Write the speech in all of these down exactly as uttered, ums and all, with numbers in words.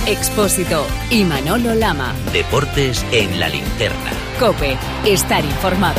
Expósito y Manolo Lama. Deportes en la linterna. COPE, estar informado.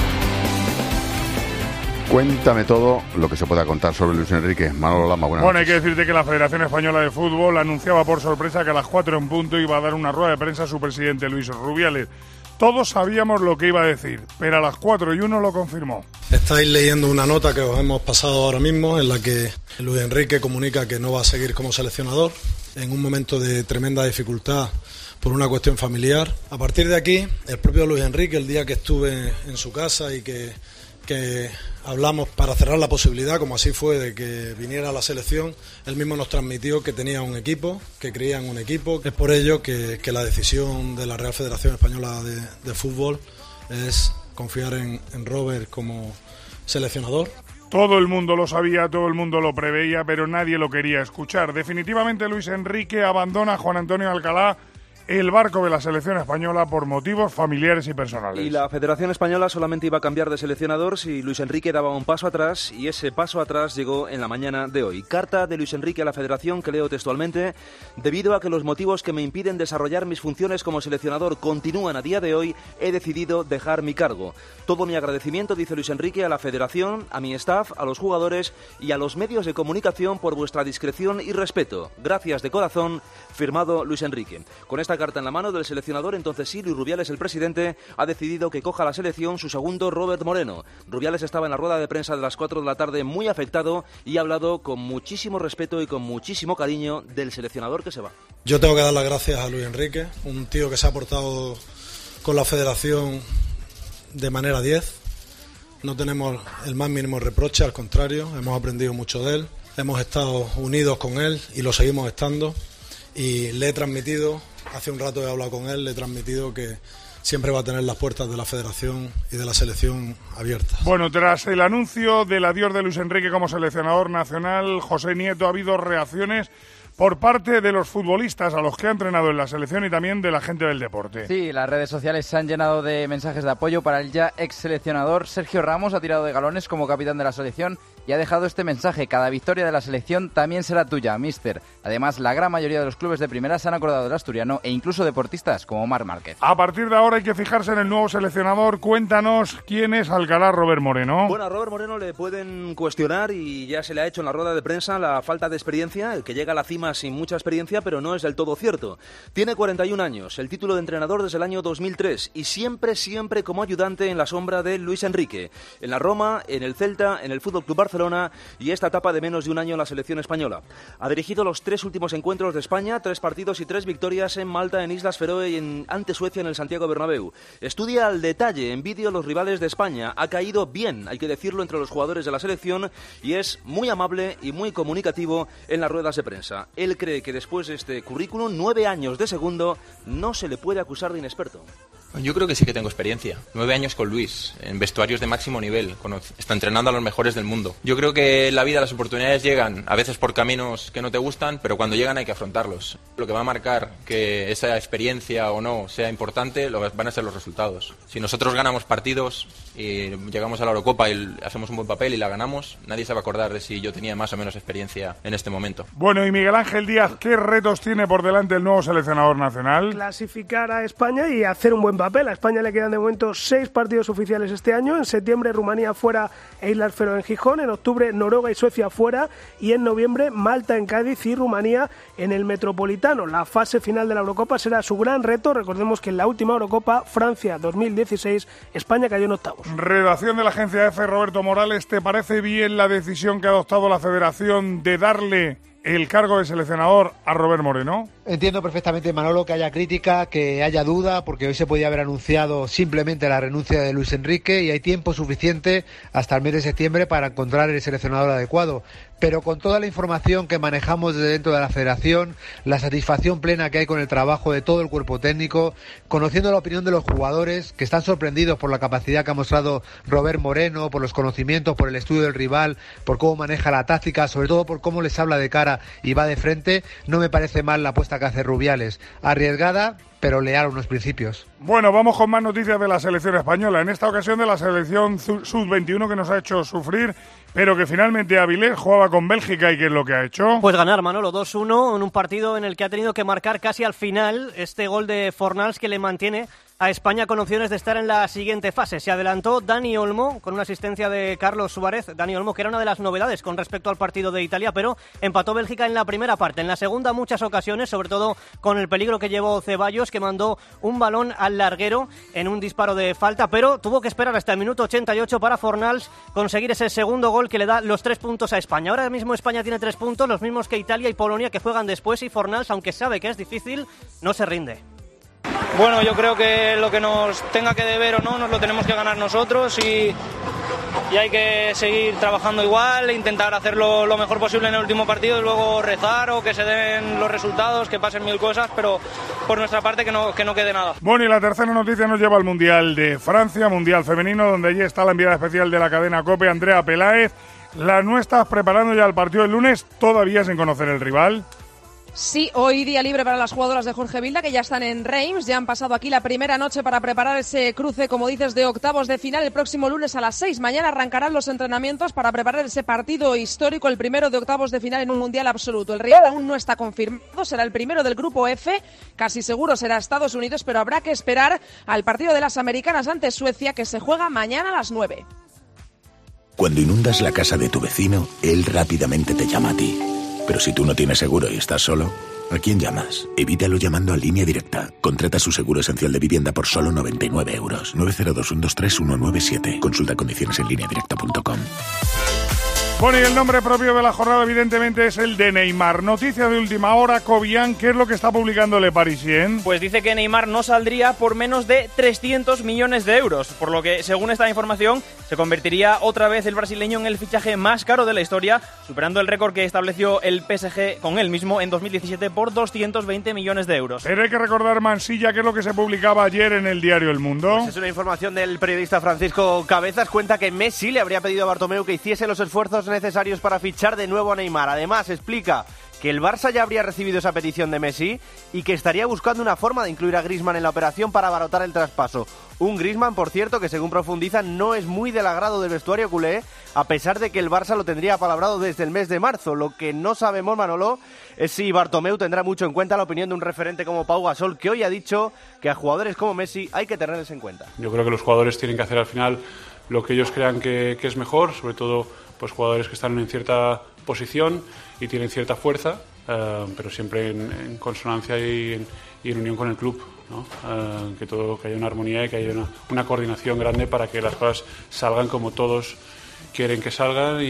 Cuéntame todo lo que se pueda contar sobre Luis Enrique. Manolo Lama, buenas Bueno, hay noches. que decirte que la Federación Española de Fútbol anunciaba por sorpresa que a las cuatro en punto iba a dar una rueda de prensa a su presidente Luis Rubiales. Todos sabíamos lo que iba a decir, pero a las cuatro y uno lo confirmó. Estáis leyendo una nota que os hemos pasado ahora mismo en la que Luis Enrique comunica que no va a seguir como seleccionador en un momento de tremenda dificultad por una cuestión familiar. A partir de aquí, el propio Luis Enrique, el día que estuve en su casa y que, que hablamos para cerrar la posibilidad, como así fue, de que viniera a la selección, él mismo nos transmitió que tenía un equipo, que creía en un equipo. Es por ello que, que la decisión de la Real Federación Española de, de Fútbol es confiar en, en Robert como seleccionador. Todo el mundo lo sabía, todo el mundo lo preveía, pero nadie lo quería escuchar. Definitivamente Luis Enrique abandona a Juan Antonio Alcalá el barco de la selección española por motivos familiares y personales. Y la Federación Española solamente iba a cambiar de seleccionador si Luis Enrique daba un paso atrás, y ese paso atrás llegó en la mañana de hoy. Carta de Luis Enrique a la Federación que leo textualmente: debido a que los motivos que me impiden desarrollar mis funciones como seleccionador continúan a día de hoy, he decidido dejar mi cargo. Todo mi agradecimiento, dice Luis Enrique, a la Federación, a mi staff, a los jugadores y a los medios de comunicación por vuestra discreción y respeto. Gracias de corazón, firmado Luis Enrique. Con esta carta en la mano del seleccionador, entonces sí, Luis Rubiales, el presidente, ha decidido que coja la selección su segundo Robert Moreno. Rubiales estaba en la rueda de prensa de las cuatro de la tarde muy afectado y ha hablado con muchísimo respeto y con muchísimo cariño del seleccionador que se va. Yo tengo que dar las gracias a Luis Enrique, un tío que se ha portado con la federación de manera diez. No tenemos el más mínimo reproche, al contrario, hemos aprendido mucho de él, hemos estado unidos con él y lo seguimos estando, y le he transmitido, hace un rato he hablado con él, le he transmitido que siempre va a tener las puertas de la federación y de la selección abiertas. Bueno, tras el anuncio del adiós de Luis Enrique como seleccionador nacional, José Nieto, ha habido reacciones por parte de los futbolistas a los que ha entrenado en la selección y también de la gente del deporte. Sí, las redes sociales se han llenado de mensajes de apoyo para el ya ex seleccionador. Sergio Ramos ha tirado de galones como capitán de la selección y ha dejado este mensaje: cada victoria de la selección también será tuya, míster. Además, la gran mayoría de los clubes de primera se han acordado del asturiano e incluso deportistas como Marc Márquez. A partir de ahora hay que fijarse en el nuevo seleccionador. Cuéntanos quién es Alcalá Robert Moreno. Bueno, a Robert Moreno le pueden cuestionar, y ya se le ha hecho en la rueda de prensa, la falta de experiencia, el que llega a la cima sin mucha experiencia, pero no es del todo cierto. Tiene cuarenta y un años, el título de entrenador desde el año dos mil tres y siempre, siempre como ayudante en la sombra de Luis Enrique. En la Roma, en el Celta, en el Fútbol Club Barcelona y esta etapa de menos de un año en la selección española. Ha dirigido los tres últimos encuentros de España, tres partidos y tres victorias en Malta, en Islas Feroe y en, ante Suecia en el Santiago Bernabéu. Estudia al detalle, en vídeo, los rivales de España. Ha caído bien, hay que decirlo, entre los jugadores de la selección y es muy amable y muy comunicativo en las ruedas de prensa. Él cree que después de este currículum, nueve años de segundo, no se le puede acusar de inexperto. Yo creo que sí que tengo experiencia. Nueve años con Luis, en vestuarios de máximo nivel, está entrenando a los mejores del mundo. Yo creo que en la vida las oportunidades llegan, a veces por caminos que no te gustan, pero cuando llegan hay que afrontarlos. Lo que va a marcar que esa experiencia o no sea importante lo van a ser los resultados. Si nosotros ganamos partidos y llegamos a la Eurocopa y hacemos un buen papel y la ganamos, nadie se va a acordar de si yo tenía más o menos experiencia en este momento. Bueno, y Miguel Ángel Díaz, ¿qué retos tiene por delante el nuevo seleccionador nacional? Clasificar a España y hacer un buen papel. A España le quedan de momento seis partidos oficiales este año. En septiembre Rumanía fuera e Islas Feroe en Gijón. En octubre Noruega y Suecia fuera. Y en noviembre Malta en Cádiz y Rumanía en el Metropolitano. La fase final de la Eurocopa será su gran reto. Recordemos que en la última Eurocopa, Francia dos mil dieciséis, España cayó en octavos. Redacción de la agencia F, Roberto Morales, ¿te parece bien la decisión que ha adoptado la Federación de darle el cargo de seleccionador a Robert Moreno? Entiendo perfectamente, Manolo, que haya crítica, que haya duda, porque hoy se podía haber anunciado simplemente la renuncia de Luis Enrique y hay tiempo suficiente hasta el mes de septiembre para encontrar el seleccionador adecuado. Pero con toda la información que manejamos desde dentro de la Federación, la satisfacción plena que hay con el trabajo de todo el cuerpo técnico, conociendo la opinión de los jugadores, que están sorprendidos por la capacidad que ha mostrado Robert Moreno, por los conocimientos, por el estudio del rival, por cómo maneja la táctica, sobre todo por cómo les habla de cara y va de frente, no me parece mal la apuesta que hace Rubiales. Arriesgada, pero leal a unos principios. Bueno, vamos con más noticias de la selección española. En esta ocasión de la selección sub veintiuno, que nos ha hecho sufrir pero que finalmente Avilés jugaba con Bélgica y ¿qué es lo que ha hecho? Pues ganar, Manolo, dos uno en un partido en el que ha tenido que marcar casi al final este gol de Fornals que le mantiene a España con opciones de estar en la siguiente fase. Se adelantó Dani Olmo con una asistencia de Carlos Suárez. Dani Olmo, que era una de las novedades con respecto al partido de Italia, pero empató Bélgica en la primera parte. En la segunda, muchas ocasiones, sobre todo con el peligro que llevó Ceballos, que mandó un balón al larguero en un disparo de falta, pero tuvo que esperar hasta el minuto ochenta y ocho para Fornals conseguir ese segundo gol que le da los tres puntos a España. Ahora mismo España tiene tres puntos, los mismos que Italia y Polonia, que juegan después, y Fornals, aunque sabe que es difícil, no se rinde. Bueno, yo creo que lo que nos tenga que deber o no, nos lo tenemos que ganar nosotros y, y hay que seguir trabajando igual, intentar hacerlo lo mejor posible en el último partido y luego rezar o que se den los resultados, que pasen mil cosas, pero por nuestra parte que no, que no quede nada. Bueno, y la tercera noticia nos lleva al Mundial de Francia, Mundial Femenino, donde allí está la enviada especial de la cadena COPE, Andrea Peláez. Las nuestras preparando ya el partido del lunes, todavía sin conocer el rival. Sí, hoy día libre para las jugadoras de Jorge Vilda, que ya están en Reims, ya han pasado aquí la primera noche para preparar ese cruce, como dices, de octavos de final el próximo lunes a las seis. Mañana arrancarán los entrenamientos para preparar ese partido histórico, el primero de octavos de final en un mundial absoluto. El rival aún no está confirmado, será el primero del grupo F, casi seguro será Estados Unidos, pero habrá que esperar al partido de las americanas ante Suecia, que se juega mañana a las nueve. Cuando inundas la casa de tu vecino, él rápidamente te llama a ti. Pero si tú no tienes seguro y estás solo, ¿a quién llamas? Evítalo llamando a Línea Directa. Contrata su seguro esencial de vivienda por solo noventa y nueve euros. nueve cero dos, uno dos tres, uno nueve siete. Consulta condiciones en línea directa punto com. Bueno, y el nombre propio de la jornada evidentemente es el de Neymar. Noticia de última hora, Cobian, ¿qué es lo que está publicando Le Parisien? Pues dice que Neymar no saldría por menos de trescientos millones de euros, por lo que, según esta información, se convertiría otra vez el brasileño en el fichaje más caro de la historia, superando el récord que estableció el P S G con él mismo en dos mil diecisiete por doscientos veinte millones de euros. Pero hay que recordar, Mansilla, ¿qué es lo que se publicaba ayer en el diario El Mundo? Pues es una información del periodista Francisco Cabezas, cuenta que Messi le habría pedido a Bartomeu que hiciese los esfuerzos necesarios para fichar de nuevo a Neymar. Además, explica que el Barça ya habría recibido esa petición de Messi y que estaría buscando una forma de incluir a Griezmann en la operación para abaratar el traspaso. Un Griezmann, por cierto, que según profundizan no es muy del agrado del vestuario culé, a pesar de que el Barça lo tendría apalabrado desde el mes de marzo. Lo que no sabemos, Manolo, es si Bartomeu tendrá mucho en cuenta la opinión de un referente como Pau Gasol, que hoy ha dicho que a jugadores como Messi hay que tenerles en cuenta. Yo creo que los jugadores tienen que hacer al final lo que ellos crean que, que es mejor, sobre todo pues jugadores que están en cierta posición y tienen cierta fuerza, eh, pero siempre en, en consonancia y en, y en unión con el club, ¿no? Eh, que todo, que haya una armonía y que haya una, una coordinación grande para que las cosas salgan como todos quieren que salgan y,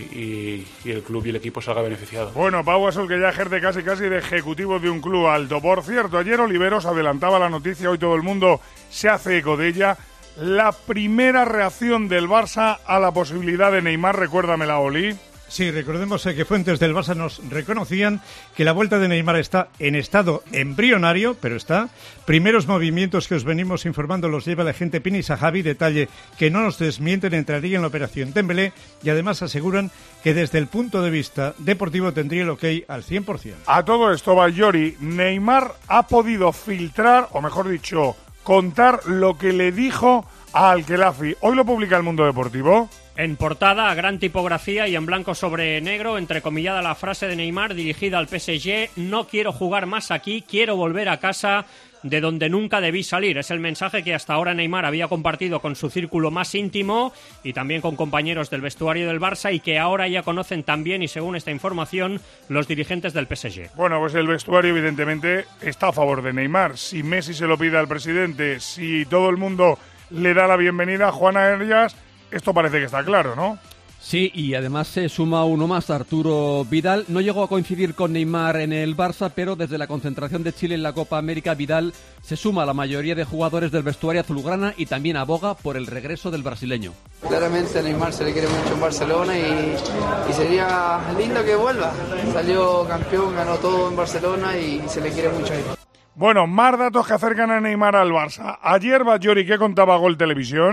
y, y el club y el equipo salga beneficiado. Bueno, Pau Gasol, que ya ejerce casi casi de ejecutivo de un club alto. Por cierto, ayer Oliveros adelantaba la noticia, hoy todo el mundo se hace eco de ella. La primera reacción del Barça a la posibilidad de Neymar, recuérdamela, Oli. Sí, recordemos que fuentes del Barça nos reconocían que la vuelta de Neymar está en estado embrionario, pero está. Primeros movimientos que os venimos informando los lleva el agente Pini Sahabi, detalle que no nos desmienten, entraría en la operación Dembélé y además aseguran que desde el punto de vista deportivo tendría el ok al cien por ciento. A todo esto, Bayori, Neymar ha podido filtrar, o mejor dicho, contar lo que le dijo a Al-Khelafi. Hoy lo publica El Mundo Deportivo. En portada, a gran tipografía y en blanco sobre negro, entrecomillada la frase de Neymar dirigida al P S G: no quiero jugar más aquí, quiero volver a casa de donde nunca debí salir. Es el mensaje que hasta ahora Neymar había compartido con su círculo más íntimo y también con compañeros del vestuario del Barça, y que ahora ya conocen también, y según esta información, los dirigentes del P S G. Bueno, pues el vestuario evidentemente está a favor de Neymar. Si Messi se lo pide al presidente, si todo el mundo le da la bienvenida a Juana Arias, esto parece que está claro, ¿no? Sí, y además se suma uno más, Arturo Vidal. No llegó a coincidir con Neymar en el Barça, pero desde la concentración de Chile en la Copa América, Vidal se suma a la mayoría de jugadores del vestuario azulgrana y también aboga por el regreso del brasileño. Claramente a Neymar se le quiere mucho en Barcelona y, y sería lindo que vuelva. Salió campeón, ganó todo en Barcelona y se le quiere mucho ahí. Bueno, más datos que acercan a Neymar al Barça. Ayer, Bayori, ¿qué contaba Gol Televisión?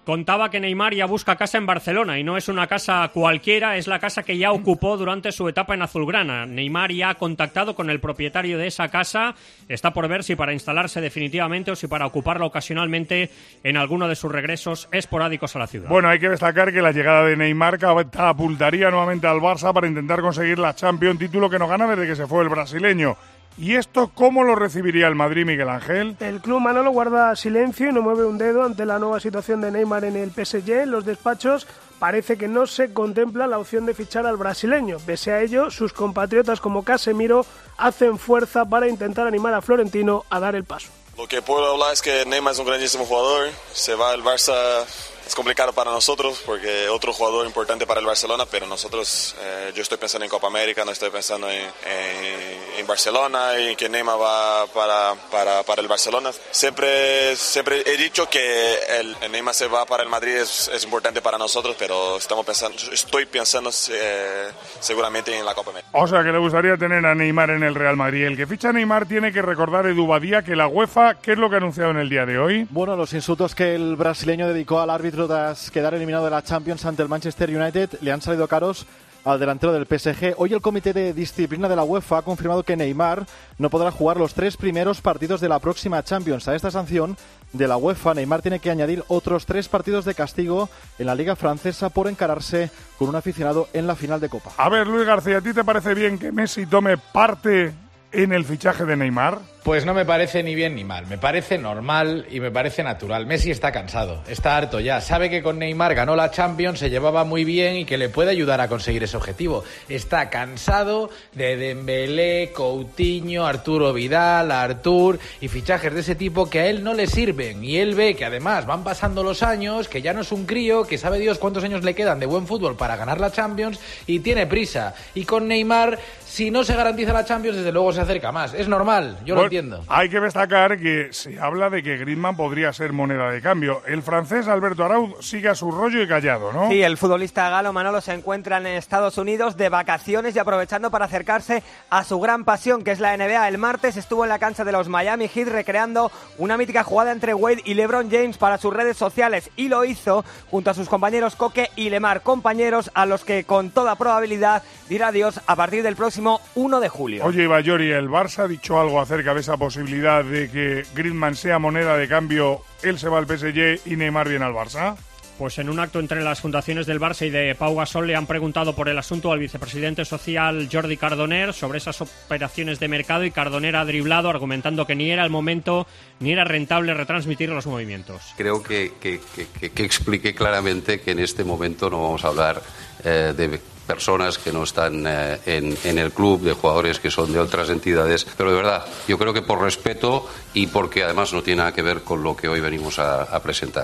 contaba que Neymar ya busca casa en Barcelona y no es una casa cualquiera, es la casa que ya ocupó durante su etapa en azulgrana. Neymar ya ha contactado con el propietario de esa casa, está por ver si para instalarse definitivamente o si para ocuparla ocasionalmente en alguno de sus regresos esporádicos a la ciudad. Bueno, hay que destacar que la llegada de Neymar catapultaría nuevamente al Barça para intentar conseguir la Champions, título que no gana desde que se fue el brasileño. ¿Y esto cómo lo recibiría el Madrid, Miguel Ángel? El club Manolo guarda silencio y no mueve un dedo ante la nueva situación de Neymar en el P S G. En los despachos parece que no se contempla la opción de fichar al brasileño. Pese a ello, sus compatriotas como Casemiro hacen fuerza para intentar animar a Florentino a dar el paso. Lo que puedo hablar es que Neymar es un grandísimo jugador. Se va al Barça, es complicado para nosotros porque otro jugador importante para el Barcelona, pero nosotros, eh, yo estoy pensando en Copa América, no estoy pensando en, en, en Barcelona y que Neymar va para, para, para el Barcelona. Siempre, siempre he dicho que el, el Neymar se va para el Madrid es, es importante para nosotros, pero estamos pensando, estoy pensando eh, seguramente en la Copa América. O sea que le gustaría tener a Neymar en el Real Madrid. El que ficha a Neymar tiene que recordar, Edu Badía, que la UEFA, ¿qué es lo que ha anunciado en el día de hoy? Bueno, los insultos que el brasileño dedicó al árbitro tras quedar eliminado de la Champions ante el Manchester United le han salido caros al delantero del P S G. Hoy el Comité de Disciplina de la UEFA ha confirmado que Neymar no podrá jugar los tres primeros partidos de la próxima Champions. A esta sanción de la UEFA, Neymar tiene que añadir otros tres partidos de castigo en la Liga Francesa por encararse con un aficionado en la final de Copa. A ver, Luis García, ¿a ti te parece bien que Messi tome parte en el fichaje de Neymar? Pues no me parece ni bien ni mal, me parece normal y me parece natural. Messi está cansado, está harto ya, sabe que con Neymar ganó la Champions, se llevaba muy bien y que le puede ayudar a conseguir ese objetivo. Está cansado de Dembélé, Coutinho, Arturo Vidal, Artur y fichajes de ese tipo que a él no le sirven. Y él ve que además van pasando los años, que ya no es un crío, que sabe Dios cuántos años le quedan de buen fútbol para ganar la Champions y tiene prisa. Y con Neymar, si no se garantiza la Champions, desde luego se acerca más. Es normal, yo bueno, lo entiendo. Hay que destacar que se habla de que Griezmann podría ser moneda de cambio. El francés Alberto Arauz sigue a su rollo y callado, ¿no? Sí, el futbolista galo Manolo se encuentra en Estados Unidos de vacaciones y aprovechando para acercarse a su gran pasión, que es la N B A. El martes estuvo en la cancha de los Miami Heat recreando una mítica jugada entre Wade y LeBron James para sus redes sociales y lo hizo junto a sus compañeros Coque y Lemar, compañeros a los que con toda probabilidad dirá adiós a partir del próximo uno de julio. Oye, Bayori, ¿el Barça ha dicho algo acerca de esa posibilidad de que Griezmann sea moneda de cambio, él se va al P S G y Neymar viene al Barça? Pues en un acto entre las fundaciones del Barça y de Pau Gasol le han preguntado por el asunto al vicepresidente social Jordi Cardoner sobre esas operaciones de mercado y Cardoner ha driblado argumentando que ni era el momento ni era rentable retransmitir los movimientos. Creo que, que, que, que expliqué claramente que en este momento no vamos a hablar eh, de personas que no están eh, en, en el club, de jugadores que son de otras entidades, pero de verdad, yo creo que por respeto y porque además no tiene nada que ver con lo que hoy venimos a, a presentar.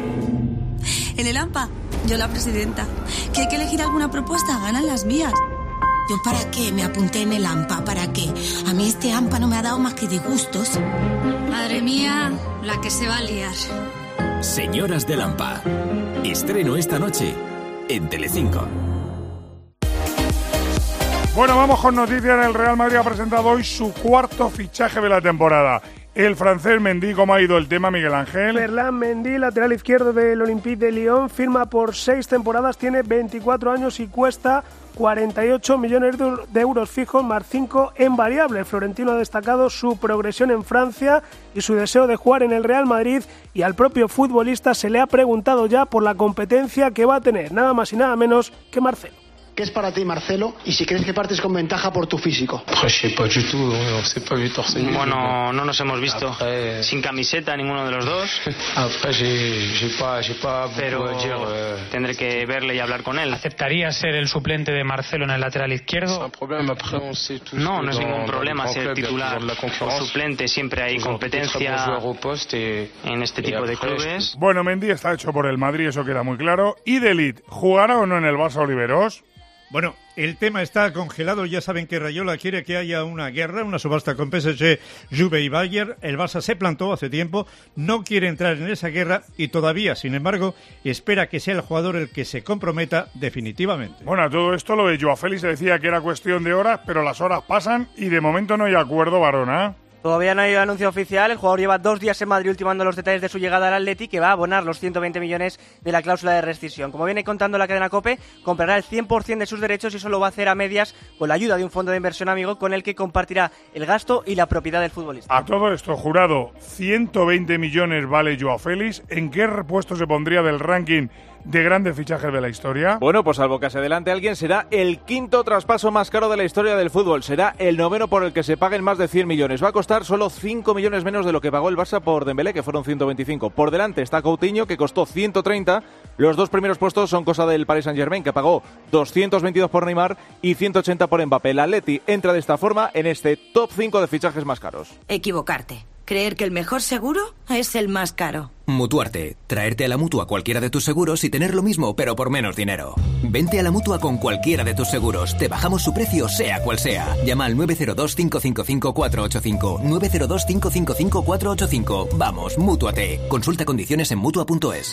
En el AMPA, yo la presidenta. ¿Que hay que elegir alguna propuesta? Ganan las mías. ¿Yo para qué me apunté en el AMPA? ¿Para qué? A mí este AMPA no me ha dado más que disgustos. Madre mía, la que se va a liar. Señoras del AMPA. Estreno esta noche en Telecinco. Bueno, vamos con noticias. El Real Madrid ha presentado hoy su cuarto fichaje de la temporada. El francés Mendy, ¿cómo ha ido el tema, Miguel Ángel? Ferland Mendy, lateral izquierdo del Olympique de Lyon, firma por seis temporadas, tiene veinticuatro años y cuesta cuarenta y ocho millones de euros fijos más cinco en variable. El florentino ha destacado su progresión en Francia y su deseo de jugar en el Real Madrid, y al propio futbolista se le ha preguntado ya por la competencia que va a tener, nada más y nada menos que Marcelo. ¿Qué es para ti, Marcelo? Y si crees que partes con ventaja por tu físico. Bueno, no nos hemos visto sin camiseta ninguno de los dos. Pero tendré que verle y hablar con él. ¿Aceptaría ser el suplente de Marcelo en el lateral izquierdo? No, no es ningún problema ser titular o suplente. Siempre hay competencia en este tipo de clubes. Bueno, Mendy está hecho por el Madrid, eso queda muy claro. ¿Y de Ligt, jugará o no en el Barça, Oliveros? Bueno, el tema está congelado. Ya saben que Rayola quiere que haya una guerra, una subasta con P S G, Juve y Bayern. El Barça se plantó hace tiempo, no quiere entrar en esa guerra y todavía, sin embargo, espera que sea el jugador el que se comprometa definitivamente. Bueno, a todo esto lo de Joao Félix se decía que era cuestión de horas, pero las horas pasan y de momento no hay acuerdo, Barona. Todavía no hay anuncio oficial, el jugador lleva dos días en Madrid ultimando los detalles de su llegada al Atleti, que va a abonar los ciento veinte millones de la cláusula de rescisión. Como viene contando la cadena COPE, comprará el cien por ciento de sus derechos y eso lo va a hacer a medias con la ayuda de un fondo de inversión amigo con el que compartirá el gasto y la propiedad del futbolista. A todo esto, Jurado, ciento veinte millones vale Joao Félix. ¿En qué puesto se pondría del ranking de grandes fichajes de la historia? Bueno, pues salvo que se adelante alguien, será el quinto traspaso más caro de la historia del fútbol. Será el noveno por el que se paguen más de cien millones. Va a costar solo cinco millones menos de lo que pagó el Barça por Dembélé, que fueron ciento veinticinco. Por delante está Coutinho, que costó ciento treinta. Los dos primeros puestos son cosa del Paris Saint-Germain, que pagó doscientos veintidós por Neymar y ciento ochenta por Mbappé. El Atleti entra de esta forma en este top cinco de fichajes más caros. Equivocarte. Creer que el mejor seguro es el más caro. Mutuarte. Traerte a la Mutua cualquiera de tus seguros y tener lo mismo, pero por menos dinero. Vente a la Mutua con cualquiera de tus seguros. Te bajamos su precio, sea cual sea. Llama al nueve cero dos, cinco cinco cinco, cuatro ocho cinco. nueve cero dos, cinco cinco cinco, cuatro ocho cinco. Vamos, Mútuate. Consulta condiciones en Mutua punto es.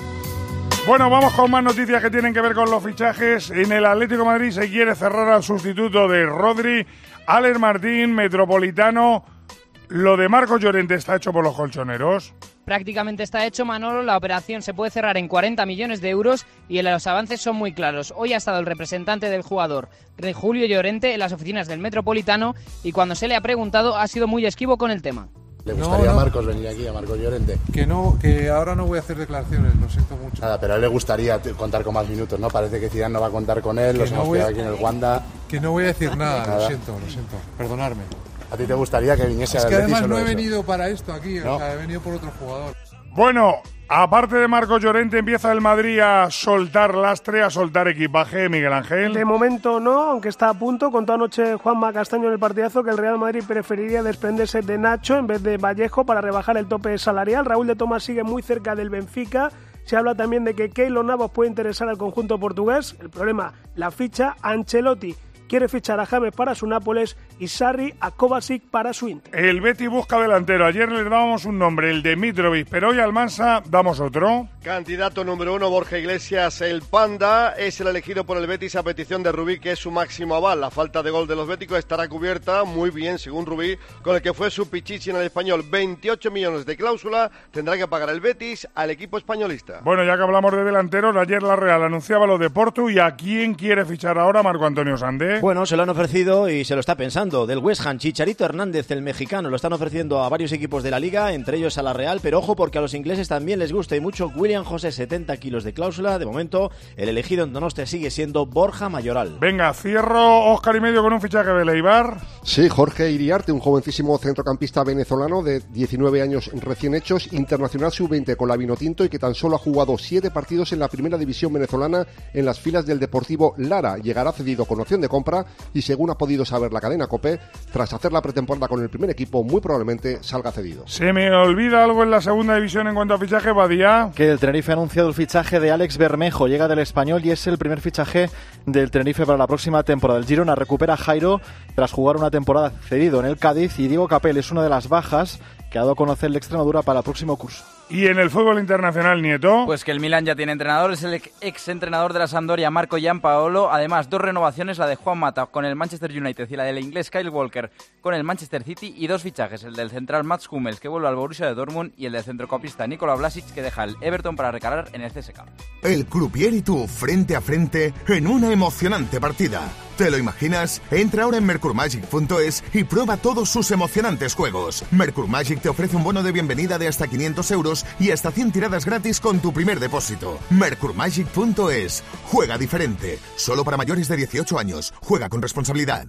Bueno, vamos con más noticias que tienen que ver con los fichajes. En el Atlético de Madrid se quiere cerrar al sustituto de Rodri, Alex Martín, Metropolitano. ¿Lo de Marcos Llorente está hecho por los colchoneros? Prácticamente está hecho, Manolo. La operación se puede cerrar en cuarenta millones de euros y los avances son muy claros. Hoy ha estado el representante del jugador, Julio Llorente, en las oficinas del Metropolitano y cuando se le ha preguntado ha sido muy esquivo con el tema. ¿Le gustaría no, a Marcos venir aquí, a Marcos Llorente? Que no, que ahora no voy a hacer declaraciones, lo siento mucho. Nada, pero a él le gustaría contar con más minutos, ¿no? Parece que Zidane no va a contar con él, los hemos quedado aquí en el Wanda. Que no voy a decir nada, nada, lo siento, lo siento, perdonadme. ¿A ti te gustaría que viniese es a que Betis? Además no he venido eso? para esto aquí, ¿no? O sea, he venido por otro jugador. Bueno, aparte de Marcos Llorente, empieza el Madrid a soltar lastre, a soltar equipaje, Miguel Ángel. De momento no, aunque está a punto. Contó anoche Juanma Castaño en el partidazo que el Real Madrid preferiría desprenderse de Nacho en vez de Vallejo para rebajar el tope salarial. Raúl de Tomás sigue muy cerca del Benfica. Se habla también de que Keylor Navas puede interesar al conjunto portugués. El problema, la ficha Ancelotti. Quiere fichar a James para su Nápoles y Sarri a Kovacic para su Inter. El Betis busca delantero. Ayer les dábamos un nombre, el de Mitrovic, pero hoy al Mansa damos otro. Candidato número uno, Borja Iglesias, el Panda, es el elegido por el Betis a petición de Rubí, que es su máximo aval. La falta de gol de los béticos estará cubierta muy bien, según Rubí, con el que fue su pichichi en el Español. veintiocho millones de cláusula tendrá que pagar el Betis al equipo españolista. Bueno, ya que hablamos de delanteros, ayer la Real anunciaba lo de Portu y ¿a quién quiere fichar ahora Marco Antonio Sandé? Bueno, se lo han ofrecido y se lo está pensando. Del West Ham, Chicharito Hernández, el mexicano, lo están ofreciendo a varios equipos de la Liga, entre ellos a la Real, pero ojo porque a los ingleses también les gusta y mucho William José, setenta kilos de cláusula. De momento, el elegido en Donostia sigue siendo Borja Mayoral. Venga, cierro Óscar y medio con un fichaje de Leibar. Sí, Jorge Iriarte, un jovencísimo centrocampista venezolano de diecinueve años recién hechos, internacional sub veinte con la Vinotinto y que tan solo ha jugado siete partidos en la primera división venezolana en las filas del Deportivo Lara. Llegará cedido con opción de compra y según ha podido saber la cadena COPE, tras hacer la pretemporada con el primer equipo, muy probablemente salga cedido. Se me olvida algo en la segunda división en cuanto a fichaje, Badía. Que el Tenerife ha anunciado el fichaje de Alex Bermejo, llega del Español y es el primer fichaje del Tenerife para la próxima temporada. El Girona recupera a Jairo tras jugar una temporada cedido en el Cádiz y Diego Capel es una de las bajas que ha dado a conocer la Extremadura para el próximo curso. ¿Y en el fútbol internacional, Nieto? Pues que el Milan ya tiene entrenador, es el ex entrenador de la Sampdoria, Marco Gianpaolo. Además, dos renovaciones, la de Juan Mata con el Manchester United y la del inglés Kyle Walker con el Manchester City. Y dos fichajes, el del central Mats Hummels, que vuelve al Borussia de Dortmund, y el del centrocampista Nikola Vlasic, que deja el Everton para recalar en el C S K. El croupier y tú, frente a frente, en una emocionante partida. ¿Te lo imaginas? Entra ahora en mercur magic punto es y prueba todos sus emocionantes juegos. Mercur Magic te ofrece un bono de bienvenida de hasta quinientos euros y hasta cien tiradas gratis con tu primer depósito. mercur magic punto es. Juega diferente. Solo para mayores de dieciocho años. Juega con responsabilidad.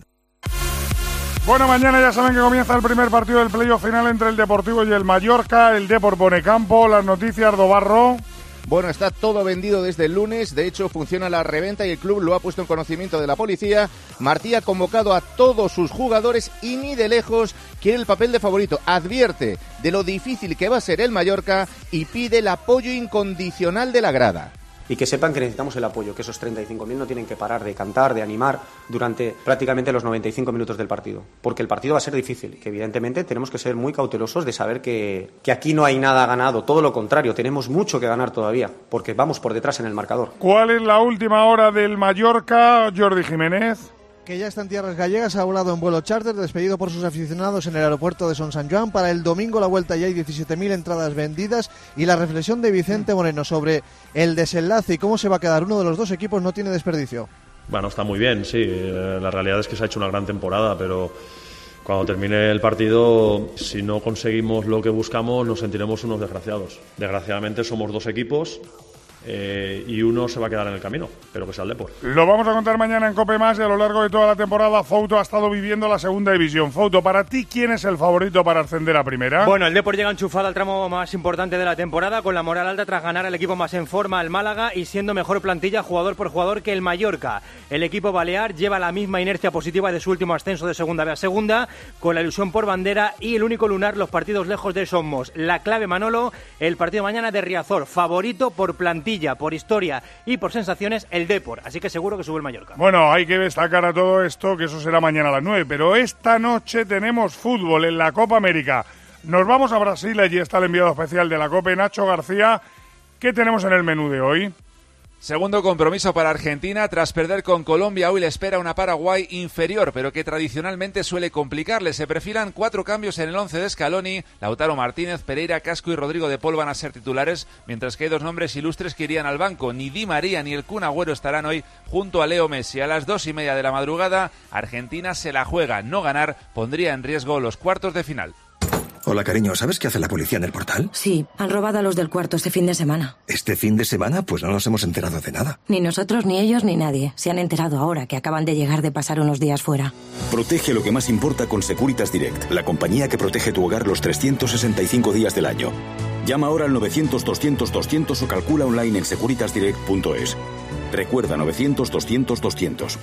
Bueno, mañana ya saben que comienza el primer partido del playoff final entre el Deportivo y el Mallorca. El Depor pone campo. Las noticias, Dobarro. Bueno, está todo vendido desde el lunes, de hecho funciona la reventa y el club lo ha puesto en conocimiento de la policía. Martí ha convocado a todos sus jugadores y ni de lejos quiere el papel de favorito. Advierte de lo difícil que va a ser el Mallorca y pide el apoyo incondicional de la grada. Y que sepan que necesitamos el apoyo, que esos treinta y cinco mil no tienen que parar de cantar, de animar durante prácticamente los noventa y cinco minutos del partido. Porque el partido va a ser difícil, que evidentemente tenemos que ser muy cautelosos de saber que, que aquí no hay nada ganado, todo lo contrario, tenemos mucho que ganar todavía, porque vamos por detrás en el marcador. ¿Cuál es la última hora del Mallorca, Jordi Jiménez? que ya está en tierras gallegas, ha volado en vuelo charter, despedido por sus aficionados en el aeropuerto de Son Sant Joan. Para el domingo la vuelta ya hay diecisiete mil entradas vendidas, y la reflexión de Vicente Moreno sobre el desenlace y cómo se va a quedar uno de los dos equipos no tiene desperdicio. Bueno, está muy bien, sí, la realidad es que se ha hecho una gran temporada, pero cuando termine el partido, si no conseguimos lo que buscamos, nos sentiremos unos desgraciados. Desgraciadamente somos dos equipos, Eh, y uno se va a quedar en el camino, pero que sea el Depor. Lo vamos a contar mañana en COPE Más, y a lo largo de toda la temporada Fouto ha estado viviendo la segunda división. Fouto, para ti, ¿quién es el favorito para ascender a primera? Bueno, el Depor llega enchufado al tramo más importante de la temporada, con la moral alta tras ganar al equipo más en forma, el Málaga, y siendo mejor plantilla jugador por jugador que el Mallorca. El equipo balear lleva la misma inercia positiva de su último ascenso de segunda B a segunda, con la ilusión por bandera y el único lunar, los partidos lejos de Somos. La clave, Manolo, el partido mañana de Riazor, favorito por plantilla, por historia y por sensaciones, el Depor, así que seguro que sube el Mallorca. Bueno, hay que destacar a todo esto que eso será mañana a las nueve, pero esta noche tenemos fútbol en la Copa América. Nos vamos a Brasil, allí está el enviado especial de la COPE, Nacho García. ¿Qué tenemos en el menú de hoy? Segundo compromiso para Argentina. Tras perder con Colombia, hoy le espera una Paraguay inferior, pero que tradicionalmente suele complicarle. Se perfilan cuatro cambios en el once de Scaloni. Lautaro Martínez, Pereira, Casco y Rodrigo de Paul van a ser titulares, mientras que hay dos nombres ilustres que irían al banco. Ni Di María ni el Kun Agüero estarán hoy junto a Leo Messi. A las dos y media de la madrugada, Argentina se la juega. No ganar pondría en riesgo los cuartos de final. Hola, cariño, ¿sabes qué hace la policía en el portal? Sí, han robado a los del cuarto este fin de semana. ¿Este fin de semana? Pues no nos hemos enterado de nada. Ni nosotros, ni ellos, ni nadie. Se han enterado ahora que acaban de llegar de pasar unos días fuera. Protege lo que más importa con Securitas Direct, la compañía que protege tu hogar los trescientos sesenta y cinco días del año. Llama ahora al novecientos doscientos doscientos o calcula online en securitas direct punto es. Recuerda, novecientos doscientos doscientos.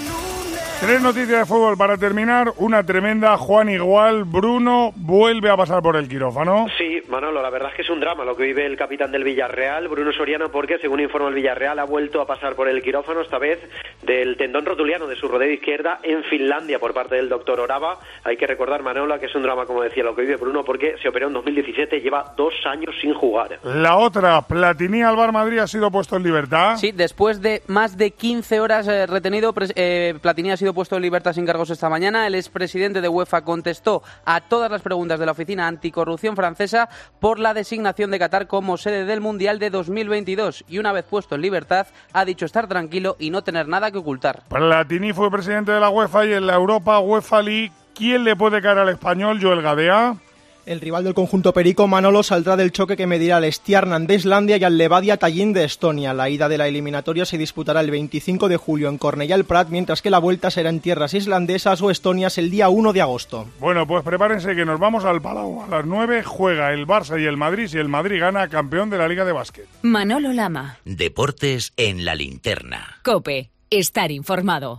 Tres noticias de fútbol para terminar. Una tremenda, Juan Igual. Bruno vuelve a pasar por el quirófano. Sí, Manolo, la verdad es que es un drama lo que vive el capitán del Villarreal, Bruno Soriano, porque según informa el Villarreal ha vuelto a pasar por el quirófano, esta vez del tendón rotuliano de su rodilla izquierda en Finlandia por parte del doctor Orava. Hay que recordar, Manolo, que es un drama, como decía, lo que vive Bruno, porque se operó en dos mil diecisiete, lleva dos años sin jugar. La otra, Platini al Bar Madrid ha sido puesto en libertad. Sí, después de más de quince horas eh, retenido, eh, Platini ha sido puesto en libertad sin cargos esta mañana. El expresidente de UEFA contestó a todas las preguntas de la Oficina Anticorrupción francesa por la designación de Qatar como sede del Mundial de dos mil veintidós, y una vez puesto en libertad ha dicho estar tranquilo y no tener nada que ocultar. Platini fue presidente de la UEFA, y en la Europa UEFA League, ¿quién le puede caer al Español? Joel Gadea. El rival del conjunto perico, Manolo, saldrá del choque que medirá al Stjarnan de Islandia y al Levadia Tallinn de Estonia. La ida de la eliminatoria se disputará el veinticinco de julio en Cornellà el Prat, mientras que la vuelta será en tierras islandesas o estonias el día uno de agosto. Bueno, pues prepárense que nos vamos al Palau. A las nueve juega el Barça y el Madrid, y el Madrid gana, campeón de la Liga de Básquet. Manolo Lama. Deportes en la linterna. COPE. Estar informado.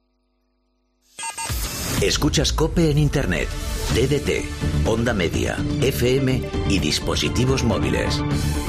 Escuchas COPE en Internet, D D T, Onda Media, F M y dispositivos móviles.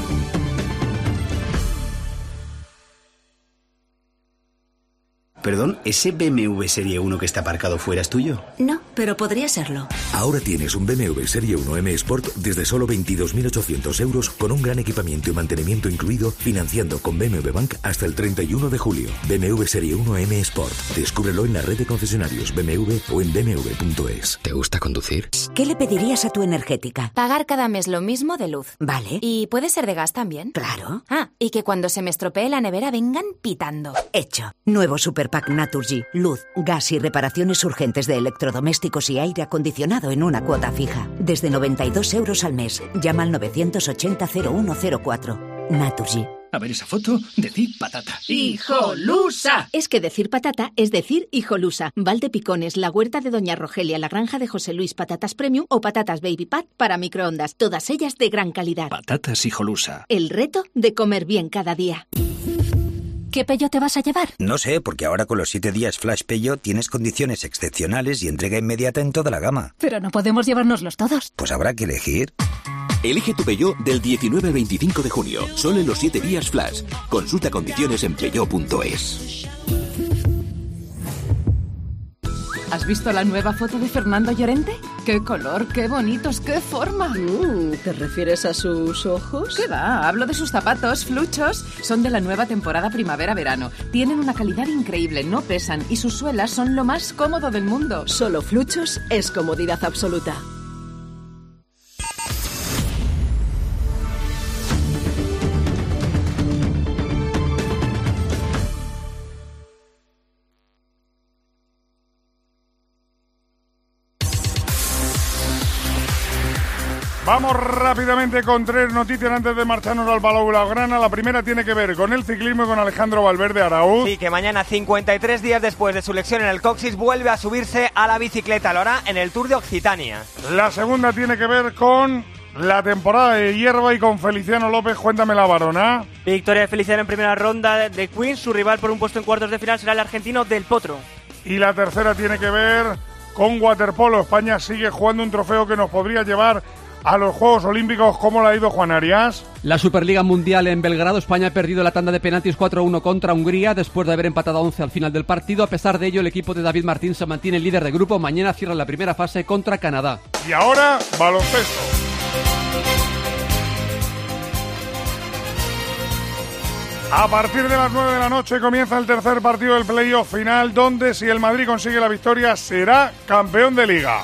Perdón, ¿ese B M W Serie uno que está aparcado fuera es tuyo? No, pero podría serlo. Ahora tienes un B M W Serie uno M Sport desde solo veintidós mil ochocientos euros, con un gran equipamiento y mantenimiento incluido, financiando con B M W Bank hasta el treinta y uno de julio. B M W Serie uno M Sport. Descúbrelo en la red de concesionarios B M W o en b m w punto es. ¿Te gusta conducir? ¿Qué le pedirías a tu energética? Pagar cada mes lo mismo de luz. Vale. ¿Y puede ser de gas también? Claro. Ah, y que cuando se me estropee la nevera vengan pitando. Hecho. Nuevo Superpack Naturgy. Luz, gas y reparaciones urgentes de electrodomésticos y aire acondicionado en una cuota fija. Desde noventa y dos euros al mes. Llama al novecientos ochenta cero uno cero cuatro. Naturgy. A ver esa foto, decir patata. ¡Hijolusa! Es que decir patata es decir hijolusa. Valdepicones, la huerta de Doña Rogelia, la granja de José Luis, patatas premium o patatas baby pat para microondas. Todas ellas de gran calidad. Patatas hijolusa. El reto de comer bien cada día. ¿Qué Peugeot te vas a llevar? No sé, porque ahora con los siete días Flash Peugeot tienes condiciones excepcionales y entrega inmediata en toda la gama. Pero no podemos llevárnoslos todos. Pues habrá que elegir. Elige tu Peugeot del diecinueve al veinticinco de junio. Solo en los siete días Flash. Consulta condiciones en peugeot punto es. ¿Has visto la nueva foto de Fernando Llorente? ¡Qué color, qué bonitos, qué forma! Mm, ¿Te refieres a sus ojos? ¿Qué va? Hablo de sus zapatos, Fluchos. Son de la nueva temporada primavera-verano. Tienen una calidad increíble, no pesan y sus suelas son lo más cómodo del mundo. Solo Fluchos es comodidad absoluta. Vamos rápidamente con tres noticias antes de marcharnos al Palau Blaugrana. La primera tiene que ver con el ciclismo y con Alejandro Valverde Araúz. Sí, que mañana, cincuenta y tres días después de su lesión en el coxis, vuelve a subirse a la bicicleta. Lo hará en el Tour de Occitania. La segunda tiene que ver con la temporada de hierba y con Feliciano López. Cuéntame la varona. Victoria de Feliciano en primera ronda de Queens. Su rival por un puesto en cuartos de final será el argentino Del Potro. Y la tercera tiene que ver con waterpolo. España sigue jugando un trofeo que nos podría llevar a los Juegos Olímpicos. ¿Cómo le ha ido, Juan Arias? La Superliga Mundial en Belgrado. España ha perdido la tanda de penaltis cuatro a uno contra Hungría después de haber empatado a once al final del partido. A pesar de ello, el equipo de David Martín se mantiene líder de grupo. Mañana cierra la primera fase contra Canadá. Y ahora, baloncesto. A partir de las nueve de la noche comienza el tercer partido del playoff final, donde si el Madrid consigue la victoria será campeón de Liga.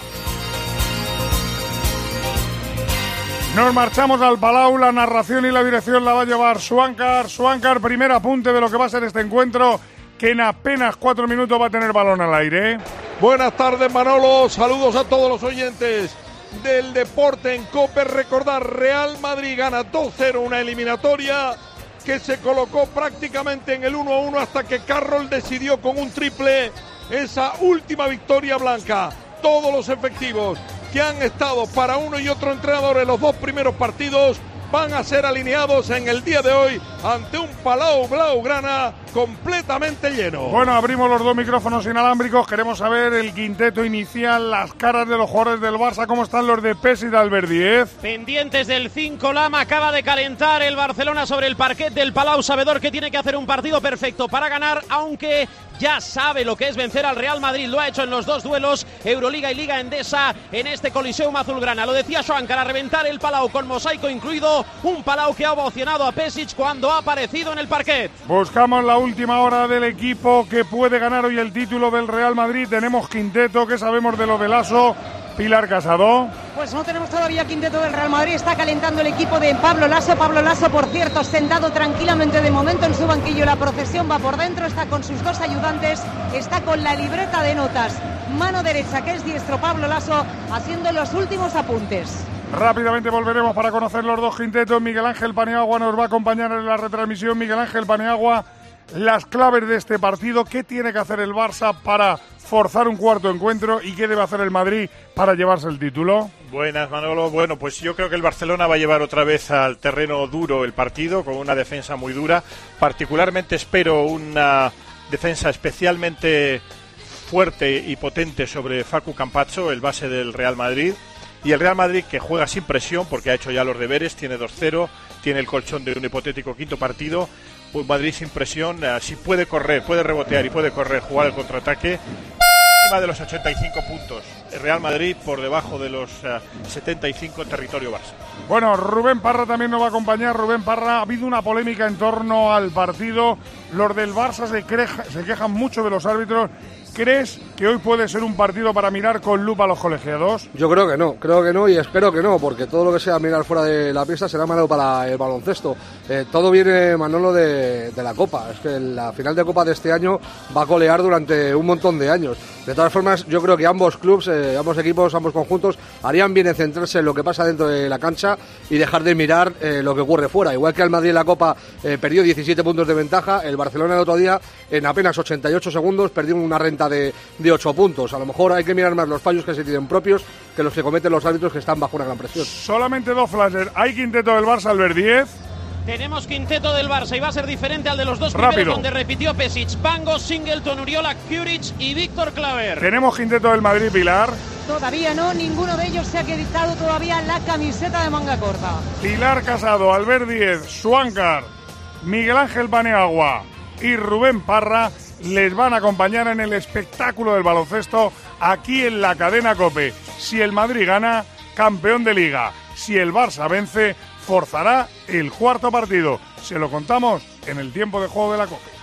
Nos marchamos al Palau, la narración y la dirección la va a llevar Suáncar. Suáncar, primer apunte de lo que va a ser este encuentro, que en apenas cuatro minutos va a tener balón al aire. Buenas tardes, Manolo, saludos a todos los oyentes del deporte en COPE. Recordar, Real Madrid gana dos cero una eliminatoria que se colocó prácticamente en el uno a uno hasta que Carroll decidió con un triple esa última victoria blanca. Todos los efectivos que han estado para uno y otro entrenador en los dos primeros partidos van a ser alineados en el día de hoy ante un Palau Blaugrana completamente lleno. Bueno, abrimos los dos micrófonos inalámbricos. Queremos saber el quinteto inicial, las caras de los jugadores del Barça. ¿Cómo están los de Pes y de Albert Díez? Pendientes del cinco Lama. Acaba de calentar el Barcelona sobre el parquet del Palau, sabedor que tiene que hacer un partido perfecto para ganar, aunque ya sabe lo que es vencer al Real Madrid. Lo ha hecho en los dos duelos, Euroliga y Liga Endesa, en este Coliseum azulgrana. Lo decía Schwankar, a reventar el Palau con mosaico incluido. Un Palau que ha ovacionado a Pesic cuando ha aparecido en el parquet. Buscamos la última hora del equipo que puede ganar hoy el título del Real Madrid. Tenemos quinteto. ¿Qué sabemos de lo de Lasso? Pilar Casado. Pues no tenemos todavía quinteto del Real Madrid. Está calentando el equipo de Pablo Lasso. Pablo Lasso, por cierto, sentado tranquilamente de momento en su banquillo. La procesión va por dentro. Está con sus dos ayudantes. Está con la libreta de notas. Mano derecha, que es diestro, Pablo Lasso, haciendo los últimos apuntes. Rápidamente volveremos para conocer los dos quintetos. Miguel Ángel Paniagua nos va a acompañar en la retransmisión. Miguel Ángel Paniagua, las claves de este partido. ¿Qué tiene que hacer el Barça para forzar un cuarto encuentro y qué debe hacer el Madrid para llevarse el título? Buenas, Manolo. Bueno, pues yo creo que el Barcelona va a llevar otra vez al terreno duro el partido, con una defensa muy dura. Particularmente espero una defensa especialmente fuerte y potente sobre Facu Campazzo, el base del Real Madrid. Y el Real Madrid, que juega sin presión porque ha hecho ya los deberes, tiene dos cero, tiene el colchón de un hipotético quinto partido. Un Madrid sin presión, si puede correr, puede rebotear y puede correr, jugar el contraataque. Encima de los ochenta y cinco puntos, el Real Madrid por debajo de los uh, setenta y cinco en territorio Barça. Bueno, Rubén Parra también nos va a acompañar. Rubén Parra, ha habido una polémica en torno al partido. Los del Barça se, creja, se quejan mucho de los árbitros. ¿Crees que hoy puede ser un partido para mirar con lupa a los colegiados? Yo creo que no, creo que no y espero que no, porque todo lo que sea mirar fuera de la pista será malo para el baloncesto. Eh, todo viene, Manolo, de, de la Copa. Es que la final de Copa de este año va a colear durante un montón de años. De todas formas, yo creo que ambos clubes, eh, ambos equipos, ambos conjuntos harían bien en centrarse en lo que pasa dentro de la cancha y dejar de mirar eh, lo que ocurre fuera. Igual que el Madrid en la Copa eh, perdió diecisiete puntos de ventaja, el Barcelona el otro día en apenas ochenta y ocho segundos perdió una renta de, de ocho puntos. A lo mejor hay que mirar más los fallos que se tienen propios que los que cometen los árbitros, que están bajo una gran presión. Solamente dos flashes. ¿Hay quinteto del Barça, Albert Díez? Tenemos quinteto del Barça y va a ser diferente al de los dos Rápido. primeros, donde repitió Pesic, Bango, Singleton, Uriola, Kuric y Víctor Claver. ¿Tenemos quinteto del Madrid, Pilar? Todavía no, ninguno de ellos se ha quitado todavía la camiseta de manga corta. Pilar Casado, Albert Díez, Schwankar, Miguel Ángel Paniagua y Rubén Parra, les van a acompañar en el espectáculo del baloncesto aquí en la cadena COPE. Si el Madrid gana, campeón de Liga. Si el Barça vence, forzará el cuarto partido. Se lo contamos en el tiempo de juego de la COPE.